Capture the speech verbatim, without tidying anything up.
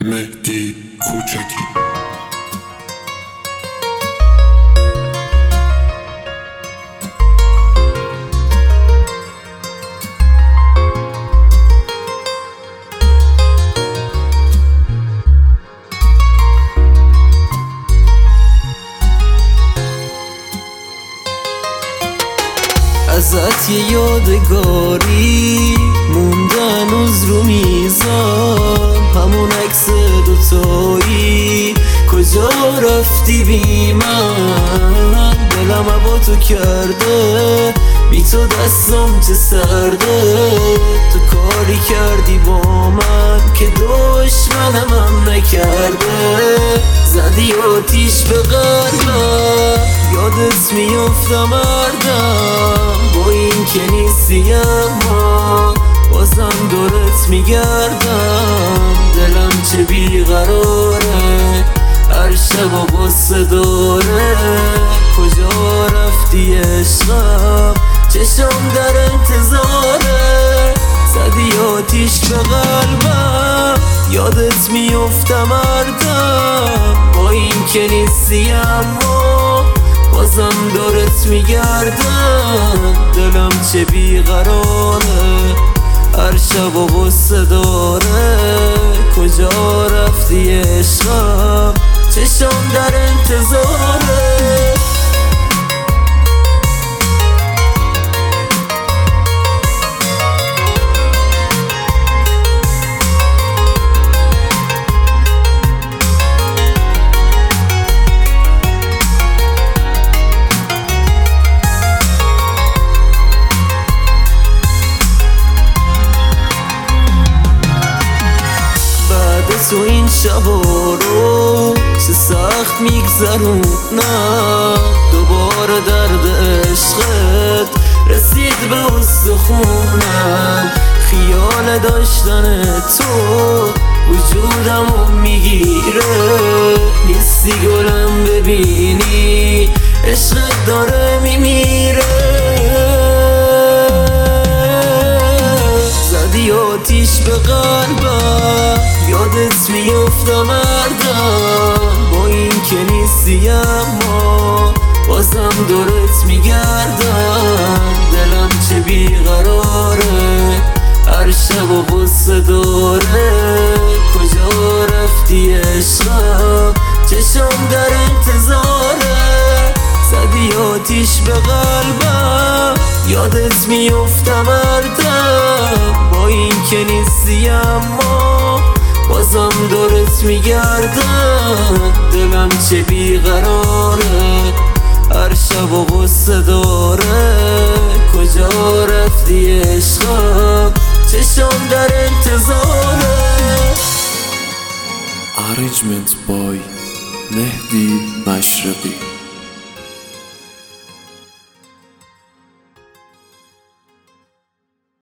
مهدی کوچکی. ازت یه یادگاری مونده هنوز رو میزم، همون عکس دوتایی کجا رفتی بی من؟ دلم با تو کرده، بی تو دستم چه سرده. تو کاری کردی با من که دشمنم هم نکرده. زدی آتیش به قلبم، یادت میفته مردم. با این که نیستی اما بازم دورت میگردم. دلم چه بیقراره، هر شب و غصه داره. کجا رفتی عشقم؟ چشم در انتظاره. زدی آتیش به قلبم، یادت میفته مردم. با این که نیستی اما بازم دورت میگردم. دلم چه بیقراره، هر شب و غصه داره. کجا رفتی عشقم؟ چشم در انتظاره. تو این شبا رو چه سخت میگذرونم. دوباره درد عشقت رسید به استخونم. خیال داشتن تو وجودمو میگیره. نیستی گلم ببینی عشقت داره میمیره. زدی آتیش به قلبم، یادت میفته مردم. با این که نیستی اما بازم دورت میگردم. دلم چه بیقراره، هر شب و غصه داره. کجا رفتی عشقم؟ چشم در انتظاره. زدی آتیش به قلبم، یادت میفته مردم. با این که نیستی اما بازم دورت میگردم. دلم چه بیقراره، هر شب و غصه داره. کجا رفتی عشقم؟ چشم در انتظاره. Arrangement by مهدی مشرقی.